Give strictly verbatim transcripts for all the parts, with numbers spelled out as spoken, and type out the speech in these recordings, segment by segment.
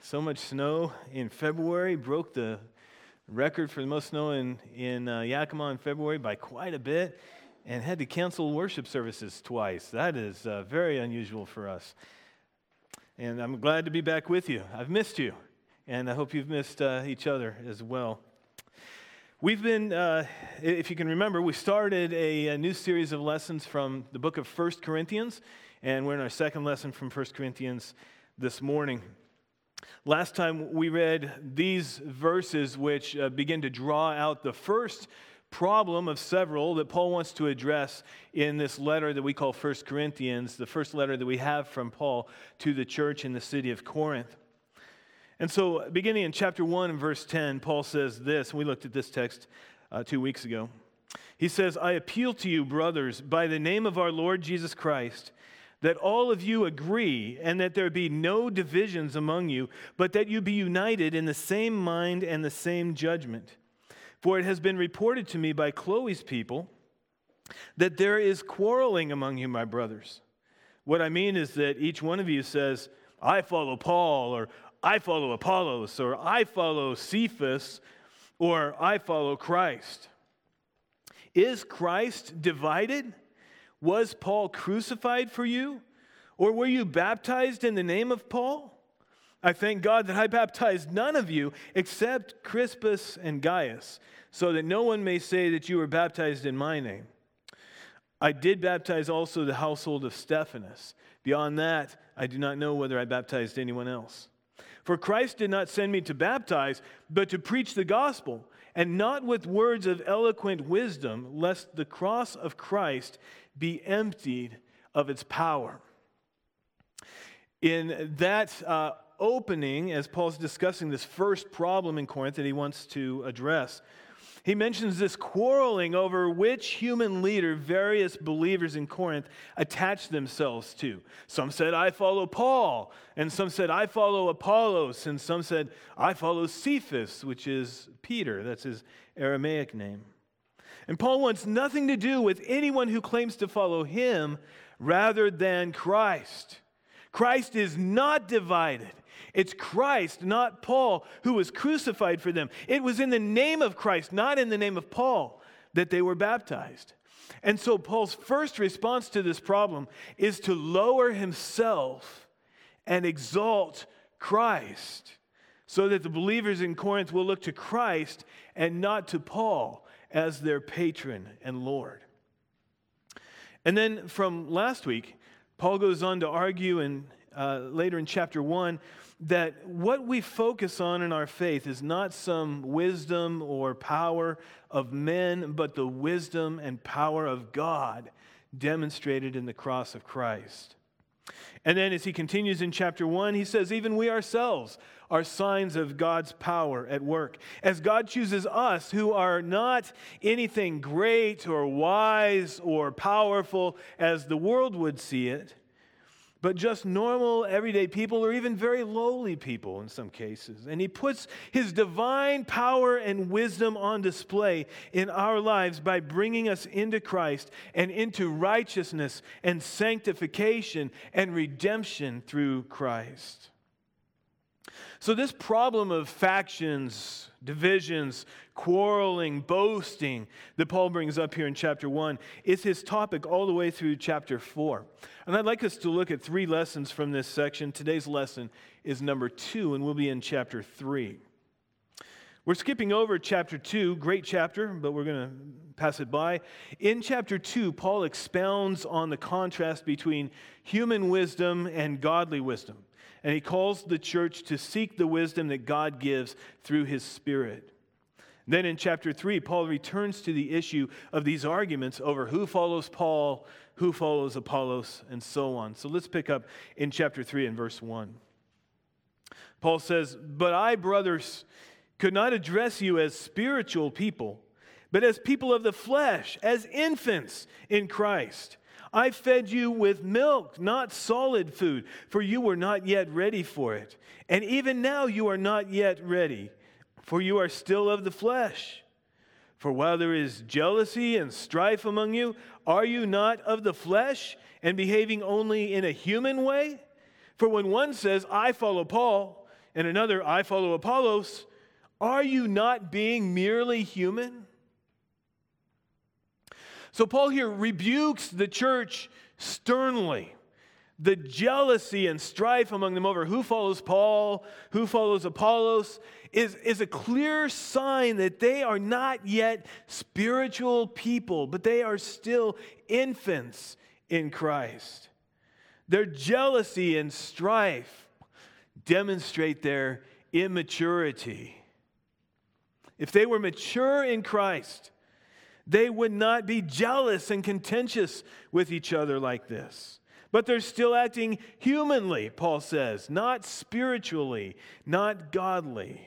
So much snow in February, broke the record for the most snow in, in uh, Yakima in February by quite a bit, and had to cancel worship services twice. That is uh, very unusual for us. And I'm glad to be back with you. I've missed you, and I hope you've missed uh, each other as well. We've been, uh, if you can remember, we started a, a new series of lessons from the book of First Corinthians, and we're in our second lesson from First Corinthians this morning. Last time we read these verses which uh, begin to draw out the first problem of several that Paul wants to address in this letter that we call First Corinthians, the first letter that we have from Paul to the church in the city of Corinth. And so beginning in chapter one and verse ten, Paul says this, and we looked at this text uh, two weeks ago. He says, "I appeal to you, brothers, by the name of our Lord Jesus Christ, that all of you agree, and that there be no divisions among you, but that you be united in the same mind and the same judgment. For it has been reported to me by Chloe's people that there is quarreling among you, my brothers. What I mean is that each one of you says, 'I follow Paul,' or 'I follow Apollos,' or 'I follow Cephas,' or 'I follow Christ.' Is Christ divided? Was Paul crucified for you? Or were you baptized in the name of Paul? I thank God that I baptized none of you except Crispus and Gaius, so that no one may say that you were baptized in my name. I did baptize also the household of Stephanas. Beyond that, I do not know whether I baptized anyone else. For Christ did not send me to baptize, but to preach the gospel, and not with words of eloquent wisdom, lest the cross of Christ be emptied of its power." In that uh, opening, as Paul's discussing this first problem in Corinth that he wants to address, he mentions this quarreling over which human leader various believers in Corinth attached themselves to. Some said, "I follow Paul," and some said, "I follow Apollos," and some said, "I follow Cephas," which is Peter. That's his Aramaic name. And Paul wants nothing to do with anyone who claims to follow him rather than Christ. Christ is not divided. It's Christ, not Paul, who was crucified for them. It was in the name of Christ, not in the name of Paul, that they were baptized. And so Paul's first response to this problem is to lower himself and exalt Christ, so that the believers in Corinth will look to Christ and not to Paul as their patron and Lord. And then from last week, Paul goes on to argue in, uh, later in chapter one that what we focus on in our faith is not some wisdom or power of men, but the wisdom and power of God demonstrated in the cross of Christ. And then as he continues in chapter one, he says, even we ourselves are signs of God's power at work. As God chooses us who are not anything great or wise or powerful as the world would see it, but just normal, everyday people, or even very lowly people in some cases. And he puts his divine power and wisdom on display in our lives by bringing us into Christ and into righteousness and sanctification and redemption through Christ. So this problem of factions, divisions, quarreling, boasting that Paul brings up here in chapter one is his topic all the way through chapter four. And I'd like us to look at three lessons from this section. Today's lesson is number two, and we'll be in chapter three. We're skipping over chapter two, great chapter, but we're going to pass it by. In chapter two, Paul expounds on the contrast between human wisdom and godly wisdom. And he calls the church to seek the wisdom that God gives through his Spirit. Then in chapter three, Paul returns to the issue of these arguments over who follows Paul, who follows Apollos, and so on. So let's pick up in chapter three and verse one. Paul says, "But I, brothers, could not address you as spiritual people, but as people of the flesh, as infants in Christ. I fed you with milk, not solid food, for you were not yet ready for it. And even now you are not yet ready, for you are still of the flesh. For while there is jealousy and strife among you, are you not of the flesh and behaving only in a human way? For when one says, 'I follow Paul,' and another, I follow Apollos, are you not being merely human? So Paul here rebukes the church sternly. The jealousy and strife among them over who follows Paul, who follows Apollos, is, is a clear sign that they are not yet spiritual people, but they are still infants in Christ. Their jealousy and strife demonstrate their immaturity. If they were mature in Christ, they would not be jealous and contentious with each other like this. But they're still acting humanly, Paul says, not spiritually, not godly.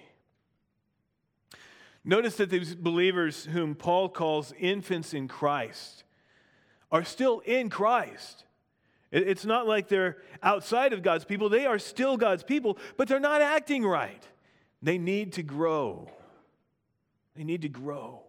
Notice that these believers whom Paul calls infants in Christ are still in Christ. It's not like they're outside of God's people. They are still God's people, but they're not acting right. They need to grow. They need to grow.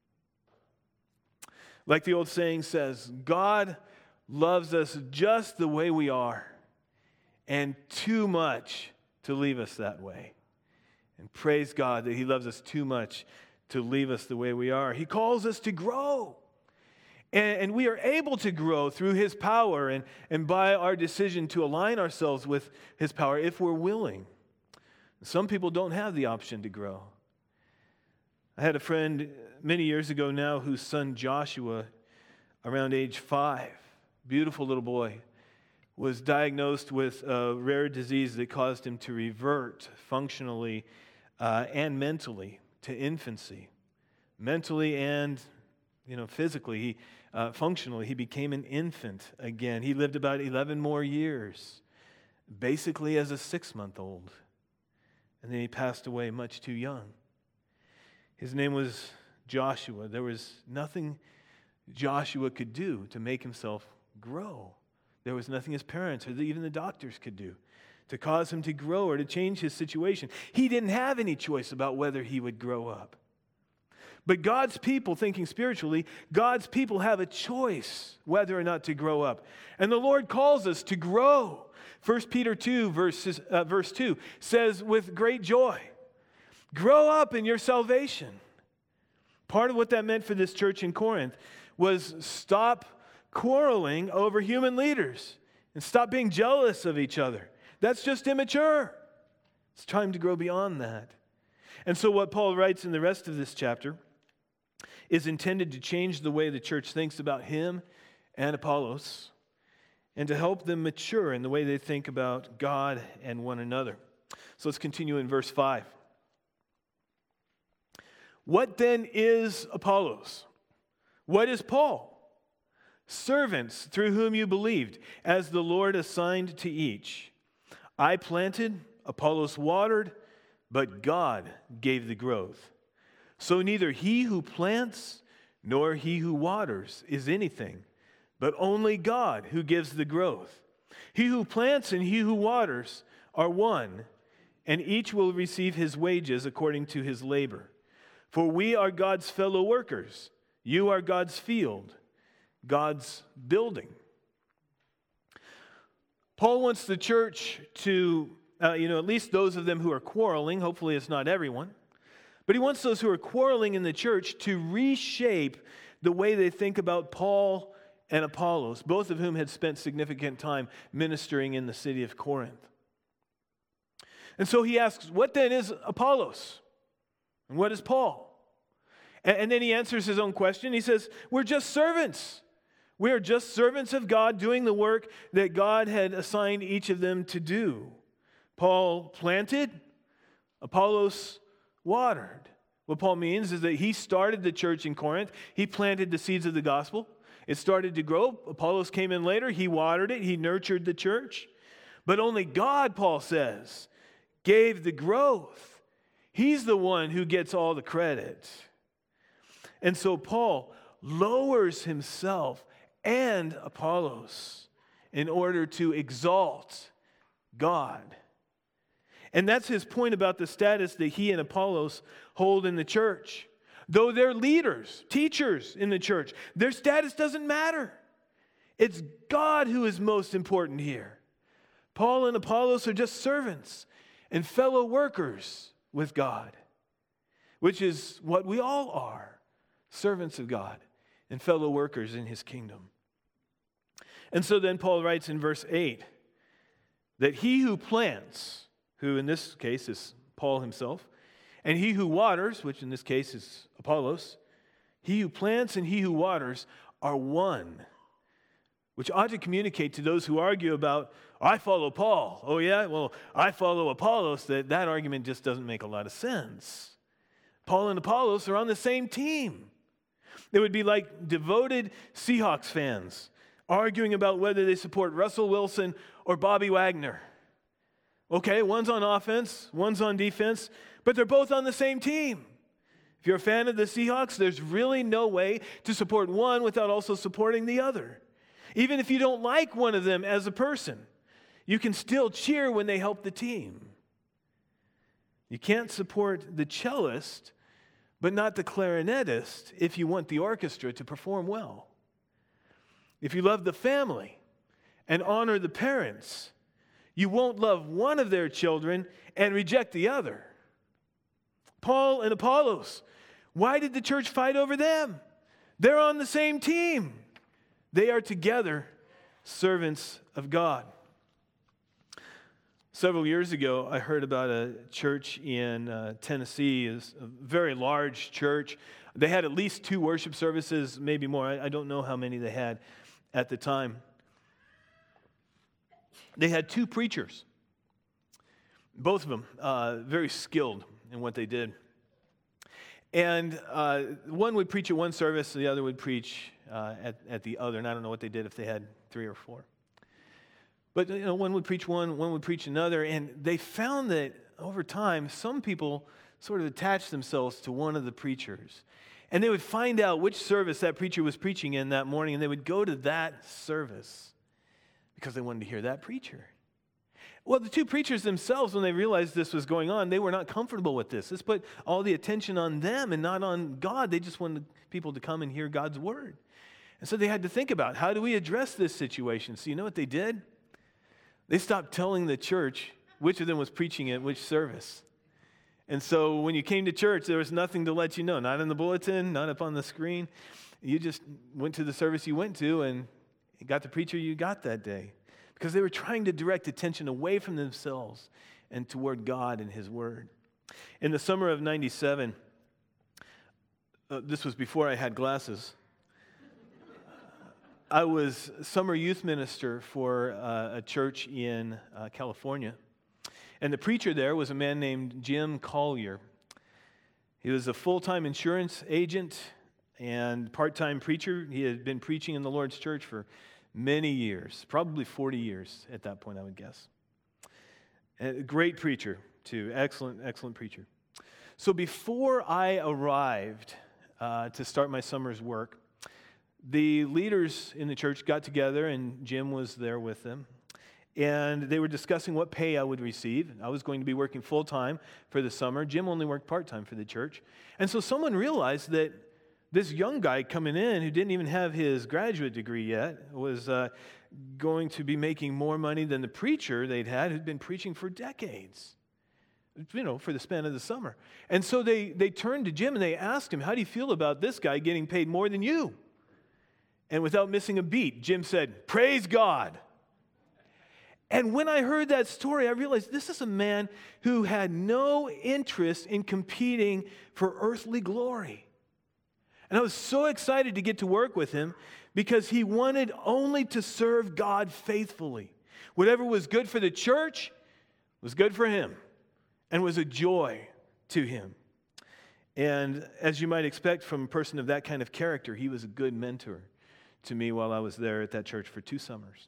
Like the old saying says, God loves us just the way we are, and too much to leave us that way. And praise God that He loves us too much to leave us the way we are. He calls us to grow. And, and we are able to grow through His power and, and by our decision to align ourselves with His power if we're willing. Some people don't have the option to grow. I had a friend many years ago now whose son Joshua, around age five, beautiful little boy, was diagnosed with a rare disease that caused him to revert functionally uh, and mentally to infancy. Mentally and, you know, physically, he, uh, functionally, he became an infant again. He lived about eleven more years, basically as a six-month-old. And then he passed away much too young. His name was Joshua. There was nothing Joshua could do to make himself grow. There was nothing his parents or even the doctors could do to cause him to grow or to change his situation. He didn't have any choice about whether he would grow up. But God's people, thinking spiritually, God's people have a choice whether or not to grow up. And the Lord calls us to grow. First Peter two, verses, uh, verse two says, with great joy, grow up in your salvation. Part of what that meant for this church in Corinth was stop quarreling over human leaders and stop being jealous of each other. That's just immature. It's time to grow beyond that. And so what Paul writes in the rest of this chapter is intended to change the way the church thinks about him and Apollos and to help them mature in the way they think about God and one another. So let's continue in verse five. What then is Apollos? What is Paul? Servants through whom you believed, as the Lord assigned to each. I planted, Apollos watered, but God gave the growth. So neither he who plants nor he who waters is anything, but only God who gives the growth. He who plants and he who waters are one, and each will receive his wages according to his labor. For we are God's fellow workers. You are God's field, God's building. Paul wants the church to, uh, you know, at least those of them who are quarreling, hopefully it's not everyone, but he wants those who are quarreling in the church to reshape the way they think about Paul and Apollos, both of whom had spent significant time ministering in the city of Corinth. And so he asks, what then is Apollos? And what is Paul? And, and then he answers his own question. He says, we're just servants. We are just servants of God doing the work that God had assigned each of them to do. Paul planted, Apollos watered. What Paul means is that he started the church in Corinth. He planted the seeds of the gospel. It started to grow. Apollos came in later. He watered it. He nurtured the church. But only God, Paul says, gave the growth. He's the one who gets all the credit. And so Paul lowers himself and Apollos in order to exalt God. And that's his point about the status that he and Apollos hold in the church. Though they're leaders, teachers in the church, their status doesn't matter. It's God who is most important here. Paul and Apollos are just servants. and fellow workers with God, which is what we all are, servants of God and fellow workers in his kingdom. And so then Paul writes in verse eight that he who plants, who in this case is Paul himself, and he who waters, which in this case is Apollos, he who plants and he who waters are one, which ought to communicate to those who argue about, I follow Paul. Oh yeah, well, I follow Apollos. That, that argument just doesn't make a lot of sense. Paul and Apollos are on the same team. It would be like devoted Seahawks fans arguing about whether they support Russell Wilson or Bobby Wagner. Okay, one's on offense, one's on defense, but they're both on the same team. If you're a fan of the Seahawks, there's really no way to support one without also supporting the other. Even if you don't like one of them as a person, you can still cheer when they help the team. You can't support the cellist, but not the clarinetist if you want the orchestra to perform well. If you love the family and honor the parents, you won't love one of their children and reject the other. Paul and Apollos, why did the church fight over them? They're on the same team. They are together servants of God. Several years ago, I heard about a church in uh, Tennessee. It's a very large church. They had at least two worship services, maybe more. I, I don't know how many they had at the time. They had two preachers, both of them uh, very skilled in what they did. And uh, one would preach at one service, the other would preach uh, at, at the other. And I don't know what they did if they had three or four. But you know, one would preach one, one would preach another. And they found that over time, some people sort of attached themselves to one of the preachers. And they would find out which service that preacher was preaching in that morning, and they would go to that service because they wanted to hear that preacher. Well, the two preachers themselves, when they realized this was going on, they were not comfortable with this. This put all the attention on them and not on God. They just wanted people to come and hear God's word. And so they had to think about, how do we address this situation? So you know what they did? They stopped telling the church which of them was preaching at which service. And so when you came to church, there was nothing to let you know, not in the bulletin, not up on the screen. You just went to the service you went to and got the preacher you got that day. Because they were trying to direct attention away from themselves and toward God and his word. In the summer of ninety-seven, uh, this was before I had glasses, I was summer youth minister for uh, a church in uh, California. And the preacher there was a man named Jim Collier. He was a full-time insurance agent and part-time preacher. He had been preaching in the Lord's church for many years, probably forty years at that point, I would guess. A great preacher, too. Excellent, excellent preacher. So before I arrived uh, to start my summer's work, the leaders in the church got together, and Jim was there with them, and they were discussing what pay I would receive. I was going to be working full-time for the summer. Jim only worked part-time for the church. And so someone realized that this young guy coming in who didn't even have his graduate degree yet was uh, going to be making more money than the preacher they'd had who'd been preaching for decades, you know, for the span of the summer. And so they, they turned to Jim and they asked him, how do you feel about this guy getting paid more than you? And without missing a beat, Jim said, praise God. And when I heard that story, I realized this is a man who had no interest in competing for earthly glory. And I was so excited to get to work with him because he wanted only to serve God faithfully. Whatever was good for the church was good for him and was a joy to him. And as you might expect from a person of that kind of character, he was a good mentor to me while I was there at that church for two summers.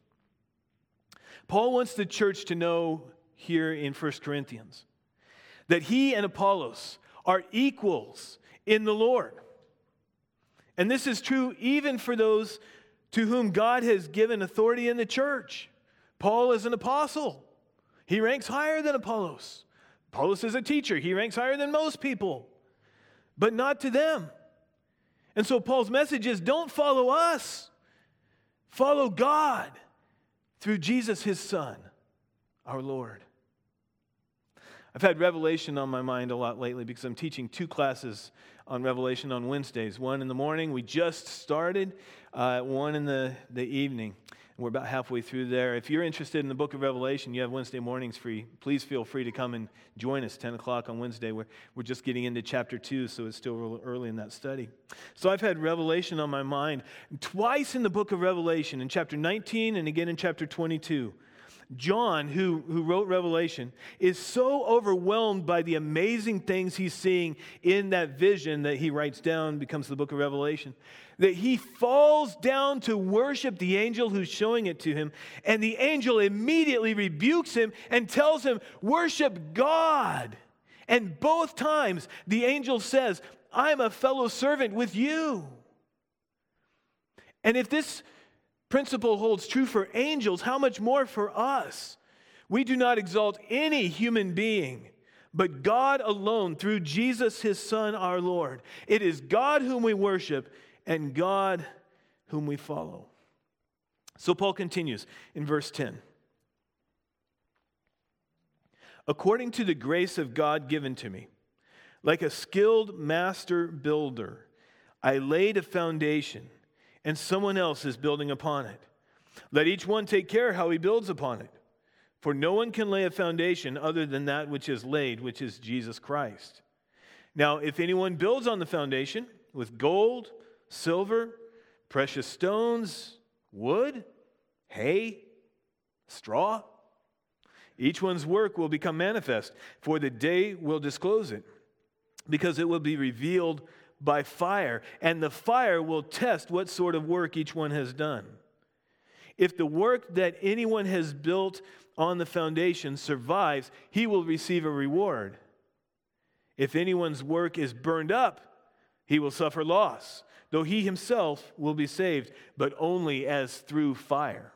Paul wants the church to know here in First Corinthians that he and Apollos are equals in the Lord. And this is true even for those to whom God has given authority in the church. Paul is an apostle. He ranks higher than Apollos. Apollos is a teacher. He ranks higher than most people, but not to them. And so Paul's message is, don't follow us. Follow God through Jesus, his Son, our Lord. I've had Revelation on my mind a lot lately because I'm teaching two classes on Revelation on Wednesdays. One in the morning, we just started, uh, one in the, the evening. We're about halfway through there. If you're interested in the book of Revelation, you have Wednesday mornings free. Please feel free to come and join us, ten o'clock on Wednesday. We're, we're just getting into chapter two, so it's still real early in that study. So I've had Revelation on my mind. Twice in the book of Revelation, in chapter nineteen and again in chapter twenty-two, John, who, who wrote Revelation, is so overwhelmed by the amazing things he's seeing in that vision that he writes down, becomes the book of Revelation, that he falls down to worship the angel who's showing it to him, and the angel immediately rebukes him and tells him, worship God. And both times the angel says, I'm a fellow servant with you. And if this principle holds true for angels, how much more for us? We do not exalt any human being, but God alone through Jesus, his Son, our Lord. It is God whom we worship and God whom we follow. So Paul continues in verse ten. According to the grace of God given to me, like a skilled master builder, I laid a foundation, and someone else is building upon it. Let each one take care how he builds upon it. For no one can lay a foundation other than that which is laid, which is Jesus Christ. Now, if anyone builds on the foundation with gold, silver, precious stones, wood, hay, straw, each one's work will become manifest, for the day will disclose it, because it will be revealed by fire, and the fire will test what sort of work each one has done. If the work that anyone has built on the foundation survives, he will receive a reward. If anyone's work is burned up, he will suffer loss, though he himself will be saved, but only as through fire.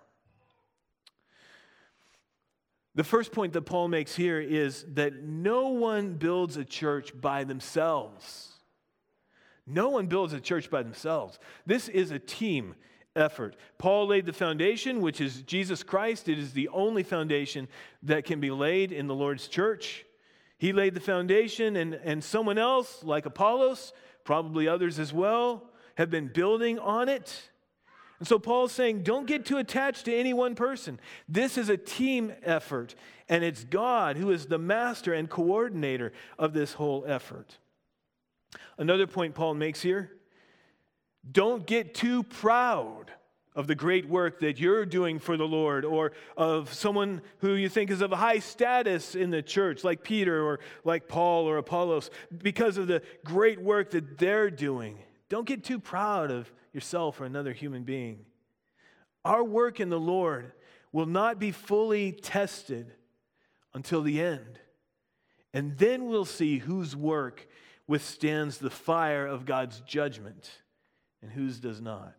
The first point that Paul makes here is that no one builds a church by themselves. No one builds a church by themselves. This is a team effort. Paul laid the foundation, which is Jesus Christ. It is the only foundation that can be laid in the Lord's church. He laid the foundation, and, and someone else, like Apollos, probably others as well, have been building on it. And so Paul's saying, don't get too attached to any one person. This is a team effort, and it's God who is the master and coordinator of this whole effort. Another point Paul makes here, don't get too proud of the great work that you're doing for the Lord, or of someone who you think is of a high status in the church, like Peter or like Paul or Apollos, because of the great work that they're doing. Don't get too proud of yourself or another human being. Our work in the Lord will not be fully tested until the end. And then we'll see whose work withstands the fire of God's judgment and whose does not.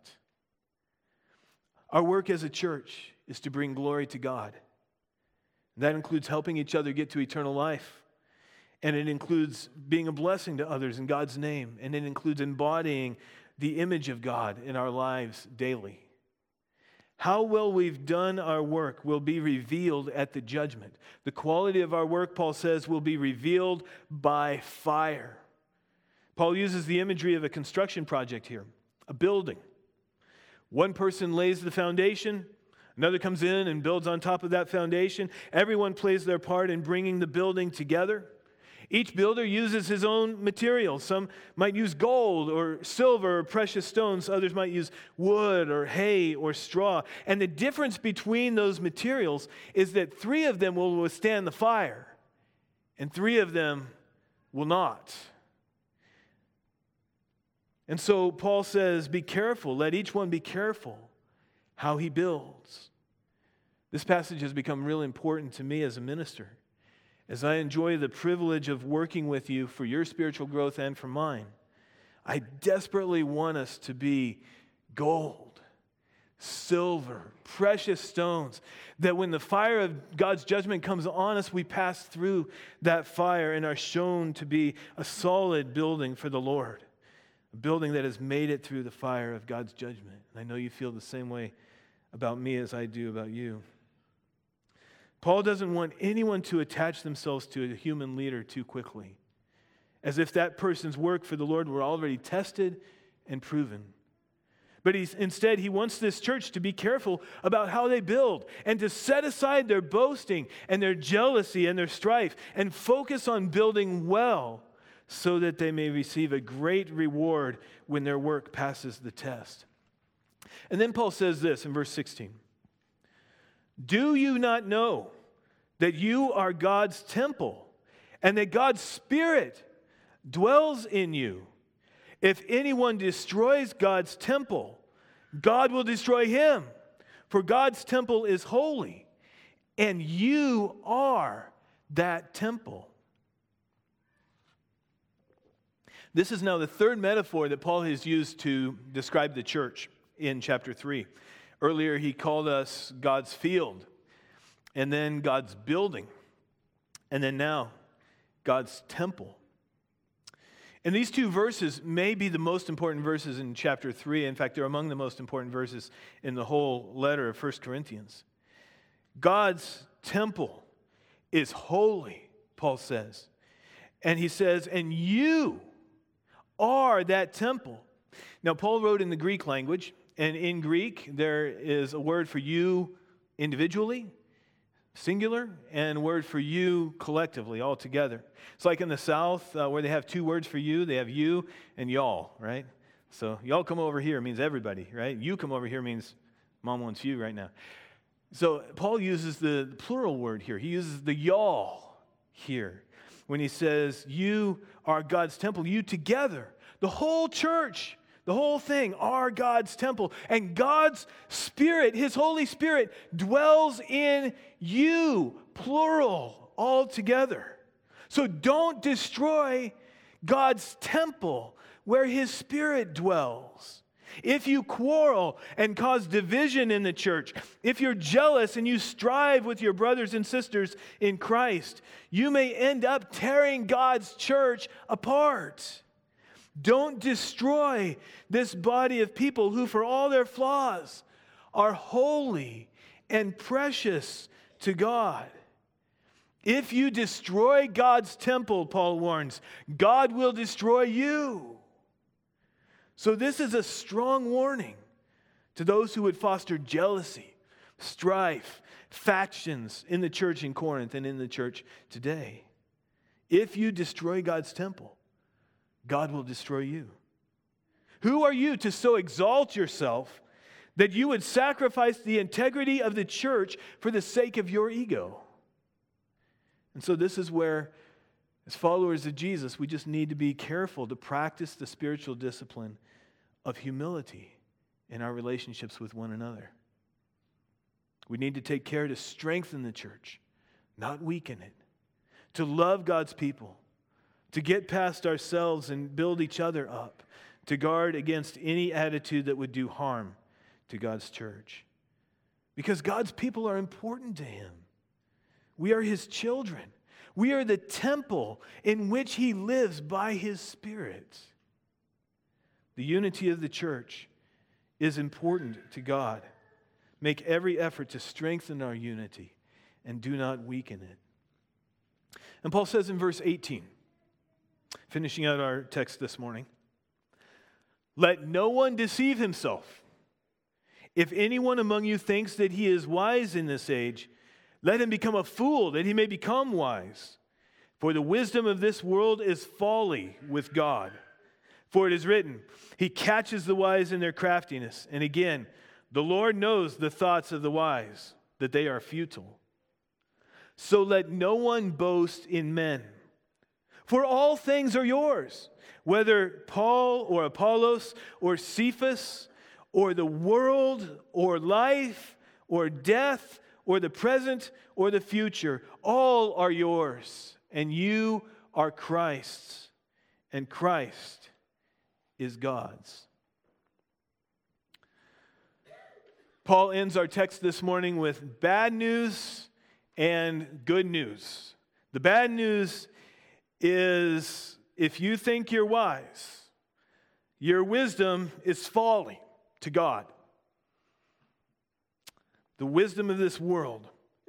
Our work as a church is to bring glory to God. That includes helping each other get to eternal life. And it includes being a blessing to others in God's name. And it includes embodying the image of God in our lives daily. How well we've done our work will be revealed at the judgment. The quality of our work, Paul says, will be revealed by fire. Paul uses the imagery of a construction project here, a building. One person lays the foundation, another comes in and builds on top of that foundation. Everyone plays their part in bringing the building together. Each builder uses his own materials. Some might use gold or silver or precious stones. Others might use wood or hay or straw. And the difference between those materials is that three of them will withstand the fire, and three of them will not. And so Paul says, be careful. Let each one be careful how he builds. This passage has become really important to me as a minister, as I enjoy the privilege of working with you for your spiritual growth and for mine. I desperately want us to be gold, silver, precious stones, that when the fire of God's judgment comes on us, we pass through that fire and are shown to be a solid building for the Lord, a building that has made it through the fire of God's judgment. And I know you feel the same way about me as I do about you. Paul doesn't want anyone to attach themselves to a human leader too quickly, as if that person's work for the Lord were already tested and proven. But he's, instead, he wants this church to be careful about how they build and to set aside their boasting and their jealousy and their strife and focus on building well so that they may receive a great reward when their work passes the test. And then Paul says this in verse sixteen. Do you not know that you are God's temple and that God's Spirit dwells in you? If anyone destroys God's temple, God will destroy him. For God's temple is holy, and you are that temple. This is now the third metaphor that Paul has used to describe the church in chapter three. Earlier, he called us God's field, and then God's building, and then now God's temple. And these two verses may be the most important verses in chapter three. In fact, they're among the most important verses in the whole letter of First Corinthians. God's temple is holy, Paul says. And he says, and you are that temple. Now, Paul wrote in the Greek language, and in Greek, there is a word for you individually, singular, and a word for you collectively, all together. It's like in the South uh, where they have two words for you. They have you and y'all, right? So y'all come over here means everybody, right? You come over here means mom wants you right now. So Paul uses the plural word here. He uses the y'all here when he says you are God's temple. You together, the whole church, the whole thing are God's temple. And God's Spirit, His Holy Spirit, dwells in you, plural, all together. So don't destroy God's temple where His Spirit dwells. If you quarrel and cause division in the church, if you're jealous and you strive with your brothers and sisters in Christ, you may end up tearing God's church apart. Don't destroy this body of people who, for all their flaws, are holy and precious to God. If you destroy God's temple, Paul warns, God will destroy you. So this is a strong warning to those who would foster jealousy, strife, factions in the church in Corinth and in the church today. If you destroy God's temple, God will destroy you. Who are you to so exalt yourself that you would sacrifice the integrity of the church for the sake of your ego? And so this is where, as followers of Jesus, we just need to be careful to practice the spiritual discipline of humility in our relationships with one another. We need to take care to strengthen the church, not weaken it, to love God's people, to get past ourselves and build each other up, to guard against any attitude that would do harm to God's church. Because God's people are important to Him. We are His children. We are the temple in which He lives by His Spirit. The unity of the church is important to God. Make every effort to strengthen our unity and do not weaken it. And Paul says in verse eighteen, finishing out our text this morning, let no one deceive himself. If anyone among you thinks that he is wise in this age, let him become a fool that he may become wise. For the wisdom of this world is folly with God. For it is written, He catches the wise in their craftiness. And again, the Lord knows the thoughts of the wise, that they are futile. So let no one boast in men. For all things are yours, whether Paul or Apollos or Cephas or the world or life or death or the present or the future, all are yours, and you are Christ's, and Christ is God's. Paul ends our text this morning with bad news and good news. The bad news is if you think you're wise, your wisdom is folly to God. The wisdom of this world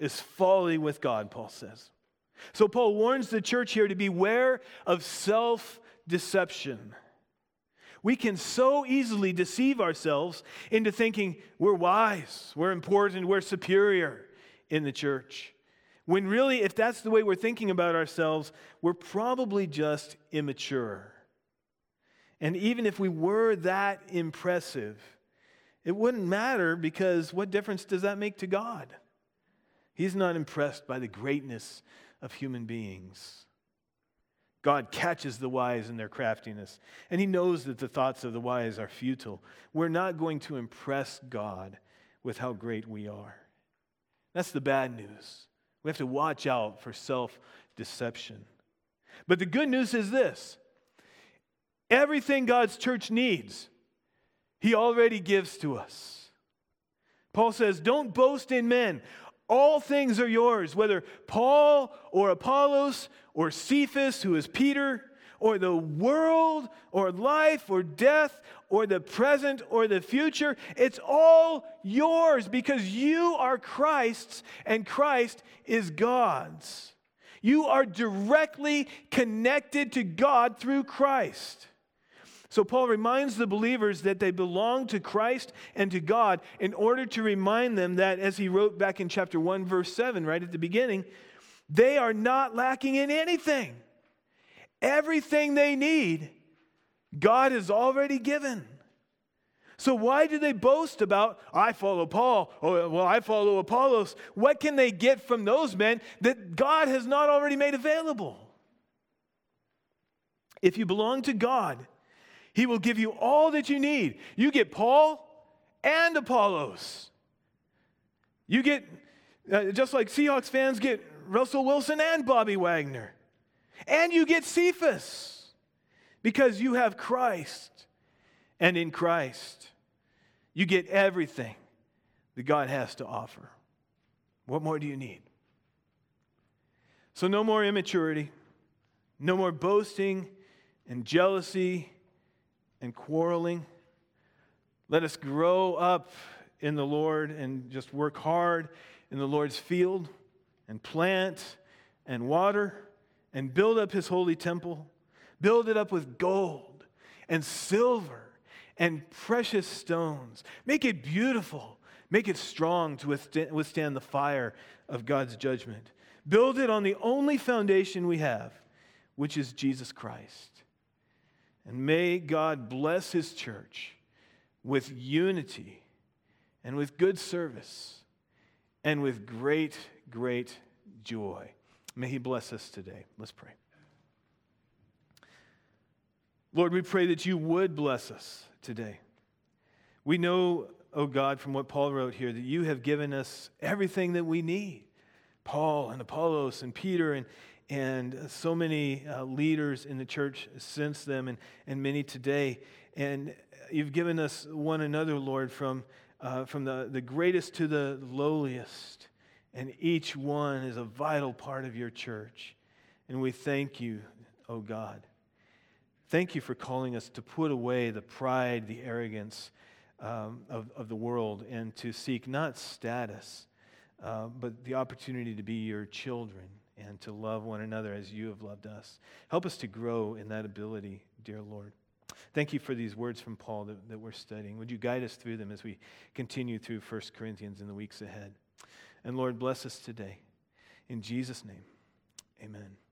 is folly with God, Paul says. So Paul warns the church here to beware of self-deception. We can so easily deceive ourselves into thinking we're wise, we're important, we're superior in the church. When really, if that's the way we're thinking about ourselves, we're probably just immature. And even if we were that impressive, it wouldn't matter, because what difference does that make to God? He's not impressed by the greatness of human beings. God catches the wise in their craftiness, and He knows that the thoughts of the wise are futile. We're not going to impress God with how great we are. That's the bad news. We have to watch out for self-deception. But the good news is this: everything God's church needs, He already gives to us. Paul says, don't boast in men. All things are yours, whether Paul or Apollos or Cephas, who is Peter, or the world or life or death or the present or the future. It's all yours because you are Christ's and Christ is God's. You are directly connected to God through Christ. So Paul reminds the believers that they belong to Christ and to God in order to remind them that, as he wrote back in chapter one, verse seven, right at the beginning, they are not lacking in anything. Everything they need, God has already given. So why do they boast about, I follow Paul, or well, I follow Apollos? What can they get from those men that God has not already made available? If you belong to God, He will give you all that you need. You get Paul and Apollos. You get, uh, just like Seahawks fans get Russell Wilson and Bobby Wagner. And you get Cephas because you have Christ. And in Christ, you get everything that God has to offer. What more do you need? So no more immaturity, no more boasting and jealousy and quarreling. Let us grow up in the Lord and just work hard in the Lord's field and plant and water and build up His holy temple. Build it up with gold and silver and precious stones. Make it beautiful. Make it strong to withstand the fire of God's judgment. Build it on the only foundation we have, which is Jesus Christ. And may God bless His church with unity and with good service and with great, great joy. May He bless us today. Let's pray. Lord, we pray that You would bless us today. We know, oh God, from what Paul wrote here, that You have given us everything that we need. Paul and Apollos and Peter and and so many uh, leaders in the church since them, and, and many today. And You've given us one another, Lord, from, uh, from the, the greatest to the lowliest. And each one is a vital part of Your church. And we thank You, oh God. Thank You for calling us to put away the pride, the arrogance um, of, of the world, and to seek not status, uh, but the opportunity to be Your children, and to love one another as You have loved us. Help us to grow in that ability, dear Lord. Thank You for these words from Paul that, that we're studying. Would You guide us through them as we continue through First Corinthians in the weeks ahead? And Lord, bless us today. In Jesus' name, amen.